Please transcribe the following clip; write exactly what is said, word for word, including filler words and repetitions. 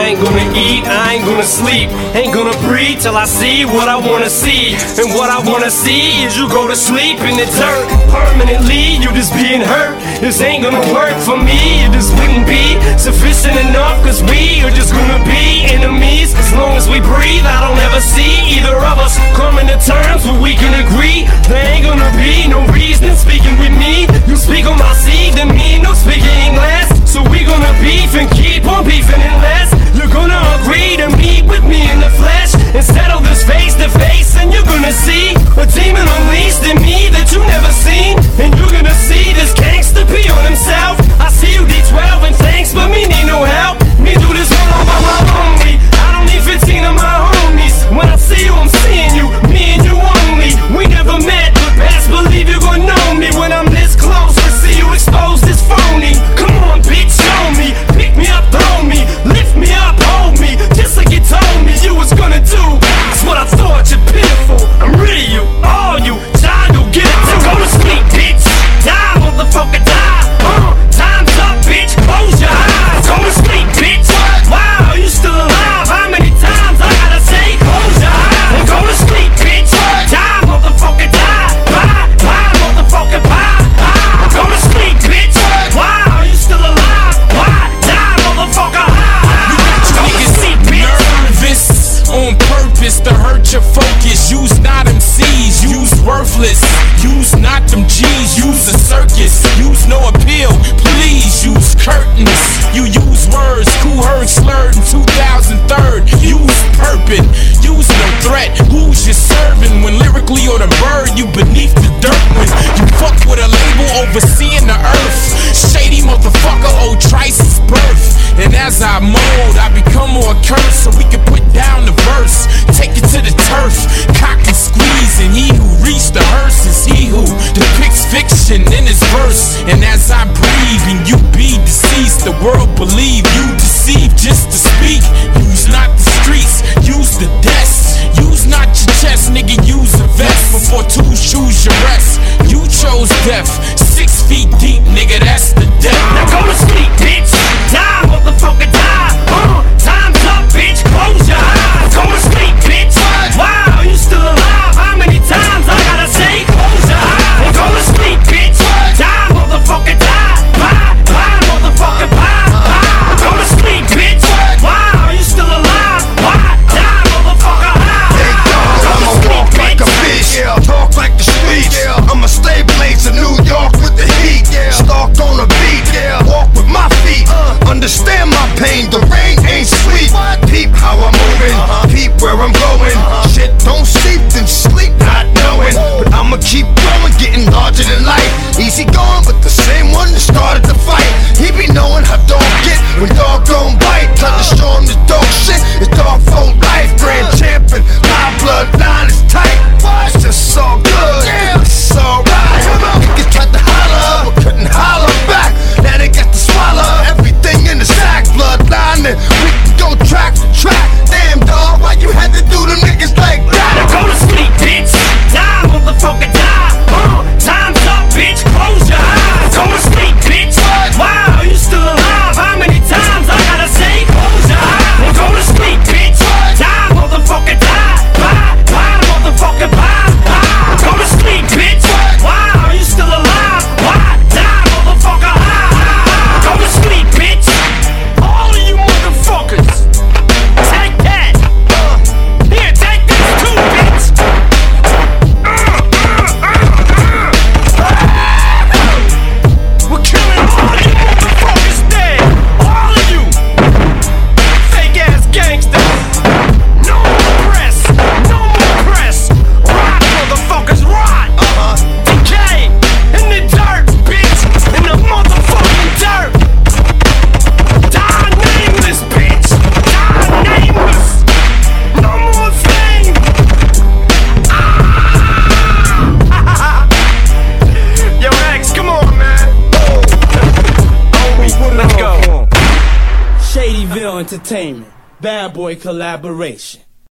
I ain't gonna eat, I ain't gonna sleep, ain't gonna breathe till I see what I wanna see. And what I wanna see is you go to sleep in the dirt permanently. You just being hurt. This ain't gonna work for me. It just wouldn't be sufficient enough, cause we are just gonna be enemies. As long as we breathe, I don't ever see either of us coming to terms where we can agree. There ain't gonna be no reason speaking with me. You speak on my seed, then me no speaking English. So we gonna beef and keep on beefing unless you're gonna agree to meet with me in the flesh and settle this face to face. And you're gonna see a demon unleashed in me that you never seen. And you're gonna see this gangster be on himself. I see you D twelve and thanks, but me need no help. Me do this all by my only. I don't need fifteen of my homies. When I see you, I'm seeing you, me and you only. We never met, but best believe you're gonna know me when I'm this close to see you expose this phony. Come on, bitch, show me, pick me up, throw me, lift me up, hold me, just like you told me you was gonna do. That's what I thought, you're pitiful. I'm rid of you, all you, child, you'll get it too. Go to sleep, bitch, die, motherfucker, die. Uh, time's up, bitch, close your eyes. Go to sleep, bitch. Wow, you still alive? How many times I gotta say close your eyes? And go to sleep, bitch. Die, motherfucker, die. Bye, bye, motherfucker, bye. bye. Go to sleep, bitch. Wow, you still alive? Why? Die, motherfucker. You got you niggas nervous on purpose to hurt your focus. Use not M Cs, use worthless. Use not them G's, use a circus. Use no appeal, please use curtains. You use words, who heard slurred in two thousand three. Use purpose, use no threat. Who's you serving when lyrically or the bird? You beneath the dirt when you fuck with a label overseeing the earth. Shady motherfucker, old Trice's birth. And as I mold, I become more cursed so we can put down the verse. Take it to the turf, cock and squeeze. And he who reached the hearse is he who depicts fiction in his verse. And as I breathe and you be deceased, the world believe you deceive just to speak. Use not the streets, use the desk. Use not your chest, nigga, use a vest. Before two choose your rest. You chose death, six feet deep, nigga, that's the death. Now go to sleep, bitch. Die, motherfucker, die. Uh, time's up, bitch. Close your eyes. Go to sleep, bitch. Wow, you still alive? How many times I gotta say close your eyes? And go to sleep, bitch. Die, motherfucker, die. Bye, bye, motherfucker, bye, bye. Go to sleep, bitch. Wow, you still alive? Why? Die, motherfucker, Hey, dog, I'ma walk like a fish, yeah. Talk like the streets, yeah. I'ma stay blazing New York with the heat, yeah. Stalk on the beat, yeah. Walk with my feet, uh. Understand my pain, the rain ain't sweet. Peep how I'm moving, uh-huh. Peep where I'm going, uh-huh. Shit don't sleep, then sleep not knowing. But I'ma keep growing, getting larger than life. Easy going, but the same one that started the fight. He be knowing how dog get when dog gon' bite. Try to show him the dog shit, it's dog for life. Grand champion, my bloodline is tight. It's just so good, it's alright. Niggas tried to holler, but couldn't holler back. Now they got to swallow everything in the sack. Bloodline, and we can go track for track. Damn dog, why you had to do them niggas like that? now go to sleep, bitch. Die, motherfucker, die. Uh, time's up, bitch. Close your eyes. Go to sleep, bitch. Wow, you still alive? How many times I gotta say close your eyes? And go to sleep, bitch. Die, motherfucker, die. Bye, bye, motherfucker, bye, bye. Go to sleep, bitch. Wow, you still alive? Why? Die, motherfucker, ah. Go to sleep, bitch. All of you motherfuckers. Take that. Uh, here, take this too, bitch. Uh, uh, uh, uh. We're killing all of you motherfuckers dead. All of you. Fake ass gangsters. No more press. No more press. Rot, motherfuckers, rot. Uh-huh. Decay. In the dirt, bitch. In the motherfucking dirt. Die nameless, bitch. Die nameless. No more fame. Ah. Yo, X, come on, man. Let's go. Shadyville Entertainment, Bad Boy collaboration.